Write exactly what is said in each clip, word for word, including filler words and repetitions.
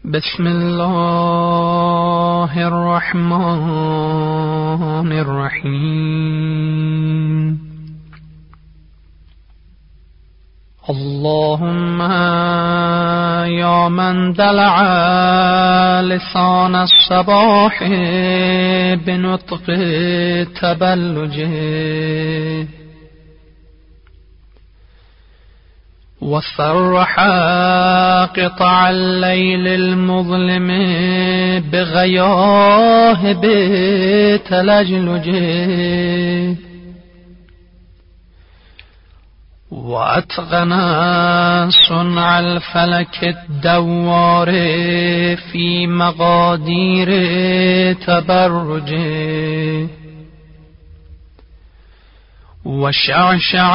بسم الله الرحمن الرحیم. اللهم یا من دلع لسان الصباح بنطق تبلجه وصرح قطع الليل المظلم بغياهب تلجلجه وأتقن صنع الفلك الدوار في مقادير تبرجه وشعشع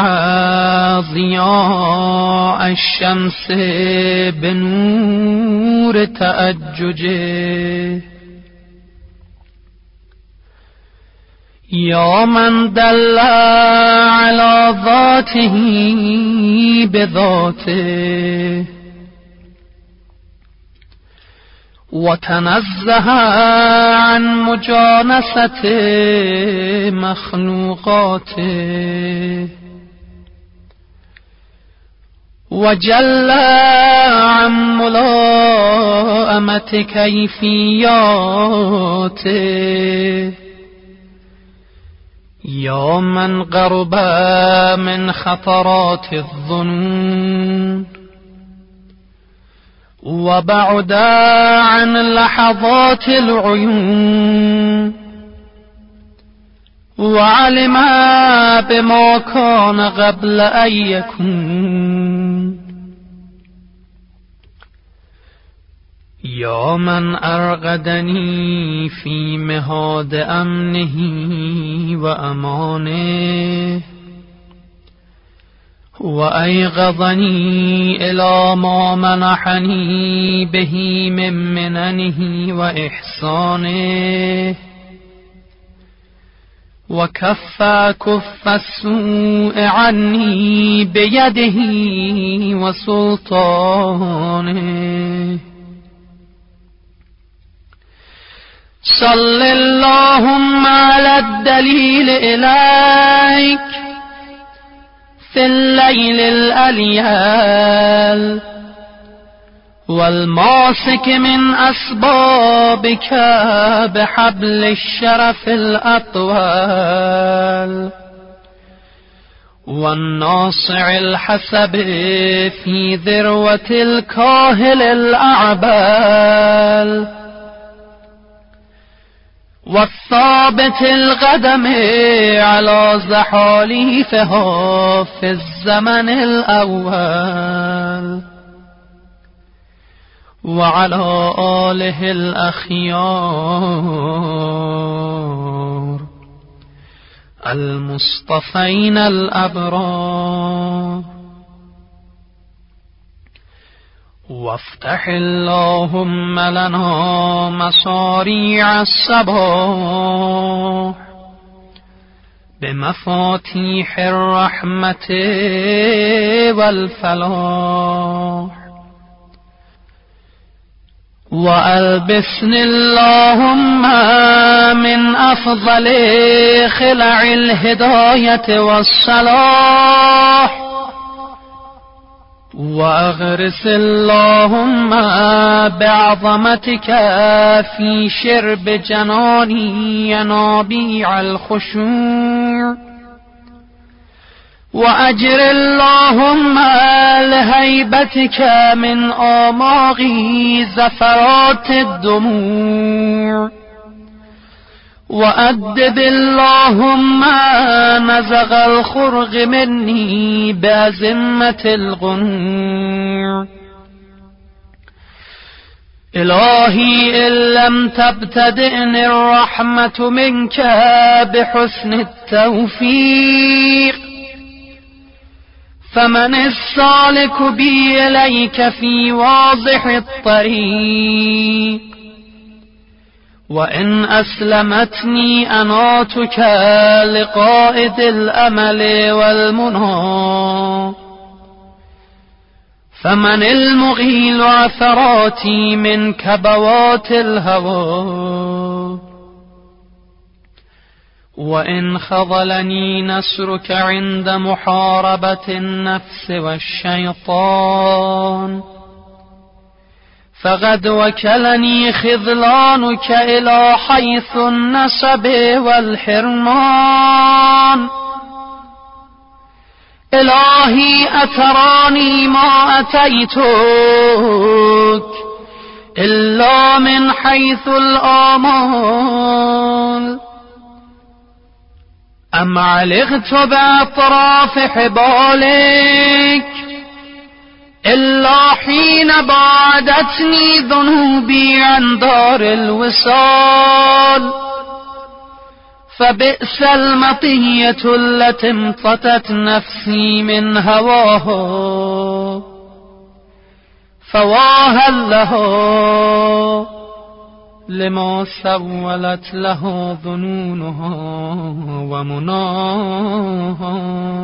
ضياء الشمس بنور تأججه يا من دل على ذاته بذاته وتنزه عن مجانسة مخلوقاته وجل عن ملائمة كيفياته يا من قرب من خطرات الظنون وبعد عن لحظات العيون وعلم بما كان قبل أن يكون يا من أرغدني في مهاد أمنه وأمانه وأيقظني إلى ما منحني به من مننه وإحسانه وكف كف السوء عني بيده وسلطانه صل اللهم على الدليل إليك في الليل الأليال والماسك من أسبابك بحبل الشرف الأطوال والناصع الحسب في ذروة الكاهل الأعبال والثابت القدم على زحاليفها في الزمن الأول وعلى آله الأخيار المصطفين الأبرار وافتح اللهم لنا مصاريع الصباح بمفاتيح الرحمة والفلاح وألبسني اللهم من أفضل خلع الهداية والصلاح وأغرس اللهم بعظمتك في شرب جناني ينابيع الخشوع وأجر اللهم لهيبتك من آماغي زفرات الدموع وأدب اللهم نزغ الخرق مني بأزمة الغنوع إلهي إن لم تبتدئني الرحمة منك بحسن التوفيق فمن السالك بي إليك في واضح الطريق وإن أسلمتني أناتك لقائد الأمل والمنى فمن المغيل عثراتي من كبوات الهوى وإن خذلني نصرك عند محاربة النفس والشيطان فقد وكلني خذلانك إلى حيث النسب والحرمان إلهي أتراني ما أتيتك إلا من حيث الآمال أم علقت بأطراف حبالك إلا حين بعدتني ذنوبي عن دار الوصال فبئس المطية التي امتطت نفسي من هواه فواها له لما سولت له ظنونها ومناها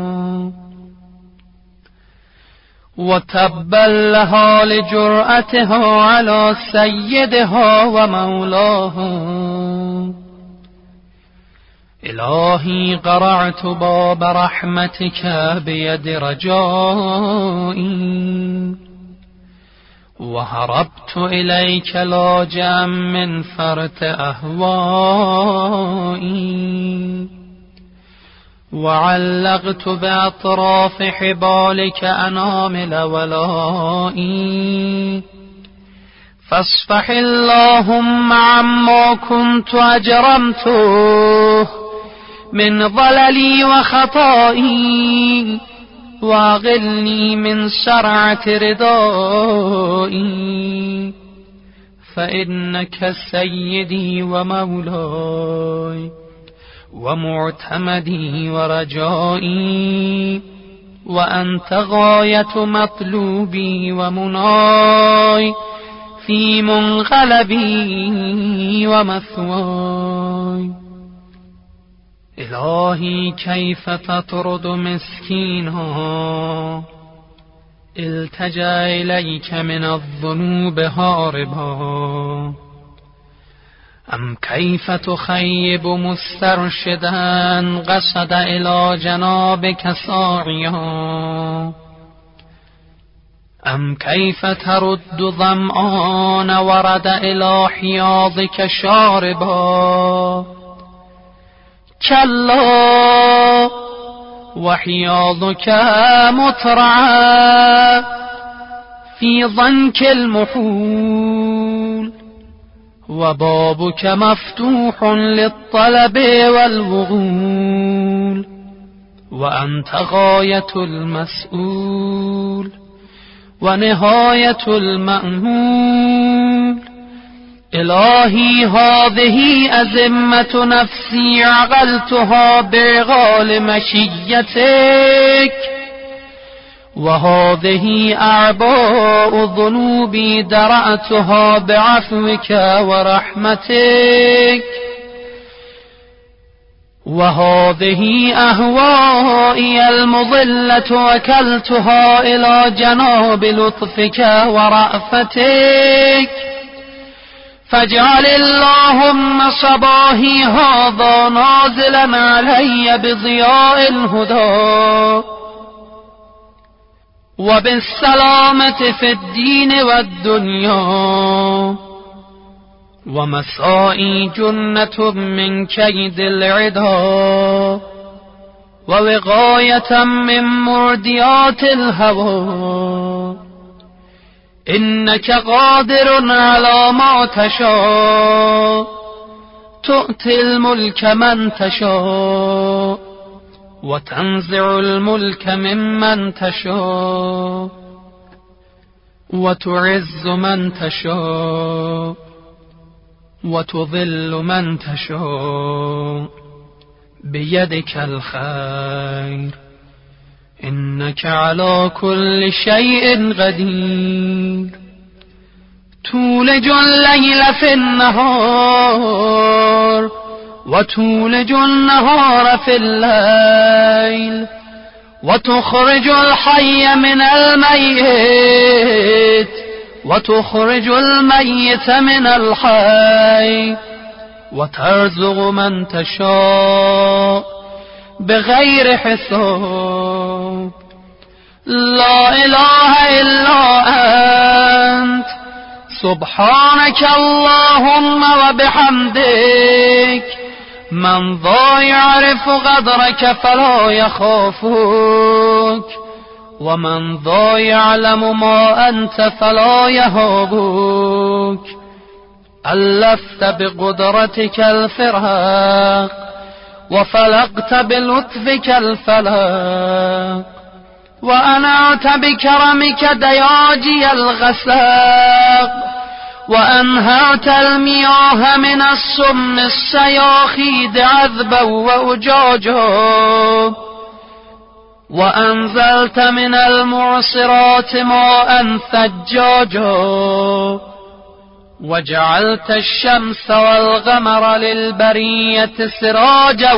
وتبا لها لجرأتها على سيدها ومولاها إلهي قرعت باب رحمتك بيد رجائي وهربت إليك لاجئا من فرط أهوائي وعلقت بأطراف حبالك أنامل ولائي فاصفح اللهم عما كنت أجرمته من ضللي وخطائي واغلني من سرعة رضائي فإنك سيدي ومولاي ومعتمدي ورجائي وأنت غاية مطلوبي ومناي في منقلبي ومثواي إلهي كيف تطرد مسكينها التجأ إليك من الذنوب هاربا أم كيف تخيب مسترشدا قصد إلى جنابك ساعيا أم كيف ترد ظمآن ورد إلى حياضك شاربا كلا وحياضك مترعى في ضنك المحول وبابك مفتوح للطلب والوغول وأنت غاية المسؤول ونهاية المأمول إلهي هذه أزمة نفسي عقلتها بعقال مشيتك وهذه أعباء ذنوبي درأتها بعفوك ورحمتك وهذه أهوائي المضلة وكلتها إلى جناب لطفك ورأفتك فاجعل اللهم صباحي هذا نازلا علي بضياء الهدى وبالسلامة في الدين والدنيا ومسائي جنة من كيد العدا ووقاية من مرديات الهوى إنك قادر على ما تشاء تؤتي الملك من تشاء وتنزع الملك ممن تشاء وتعز من تشاء وتضل من تشاء بيدك الخير إنك على كل شيء قدير تولج الليل في النهار وتولج النهار في الليل وتخرج الحي من الميت وتخرج الميت من الحي وترزق من تشاء بغير حساب لا إله إلا أنت سبحانك اللهم وبحمدك من ذا يعرف قدرك فلا يخافك ومن ذا يعلم ما أنت فلا يهابك ألفت بقدرتك الفراق وفلقت بلطفك الفلاق وأنعت بكرمك دياجي الغساق وأنهرت المياه من السم السياخيد عذبا وأجاجا وأنزلت من المعصرات ماء ثجاجا وجعلت الشمس والقمر للبرية سراجا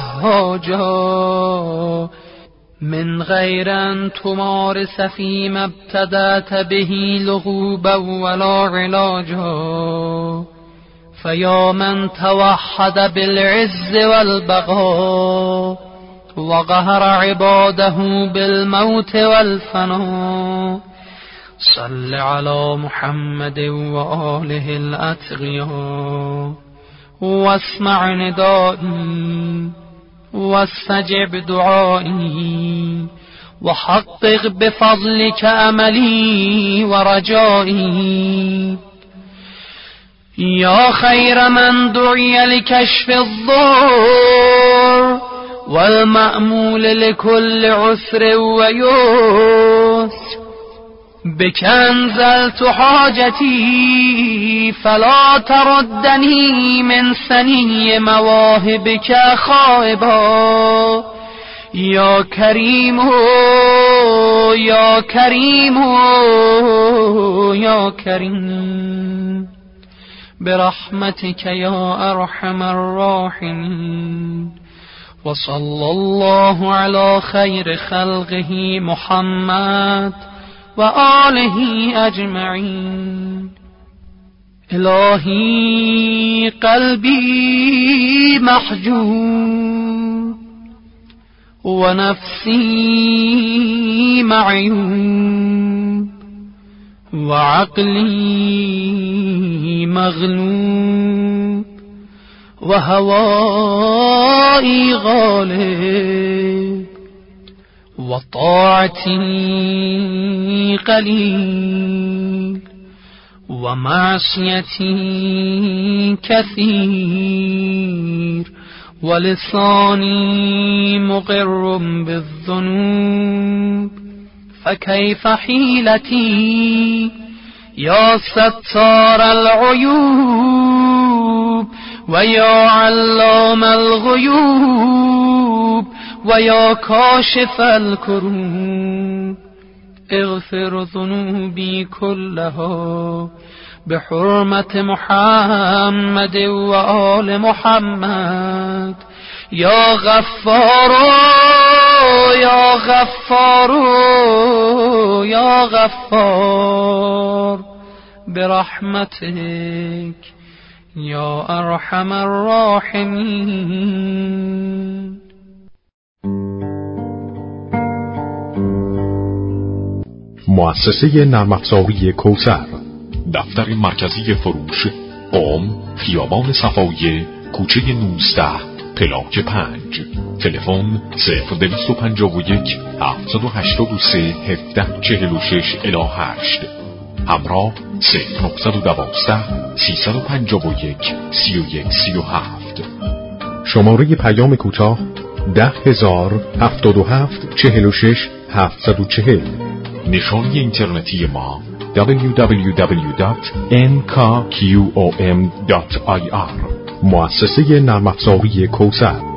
وهاجا من غير أن تمارس فيما ابتدأت به لغوبا ولا علاجا فيا من توحد بالعز والبقاء وقهر عباده بالموت والفناء صل على محمد وآله الأتقياء واسمع ندائي واستجب دعائي وحقق بفضلك أملي ورجائي يا خير من دعي لكشف الضر والمأمول لكل عسر ويسر بك أنزلت حاجتي فلا تردني من سني مواهبك خائبا يا كريم يا كريم يا كريم برحمتك يا أرحم الراحمين وصلى الله على خير خلقه محمد وآله أجمعين إلهي قلبي محجوب ونفسي معيوب وعقلي مغلوب وهوائي غالب وطاعتي قليل ومعصيتي كثير ولساني مقر بالذنوب فكيف حيلتي يا ستار العيوب ويا علام الغيوب ويا كاشف الكروب اغفر ذنوبي كلها بحرمة محمد وآل محمد يا غفار يا غفار يا غفار برحمتك يا أرحم الراحمين. مؤسسه نرم افزاری کوثر، دفتر مرکزی فروش، قم، خیابان صفویه، کوچه نوزده، پلاک پنج. تلفن صفر دویست و پنجاه و یک هفتصد و هشتاد و سه هفده چهل و شش الی هشت. همراه صفر نهصد و دوازده سیصد و پنجاه و یک سی و یک سی و هفت. شماره پیام کوتاه ده هزار هفتاد و هفت چهل و شش هفتصد و چهل. نشانی اینترنتی ما دبلیو دبلیو دبلیو دات ان کا کیو او ام دات آی آر. مؤسسه نرم افزاری کوثر.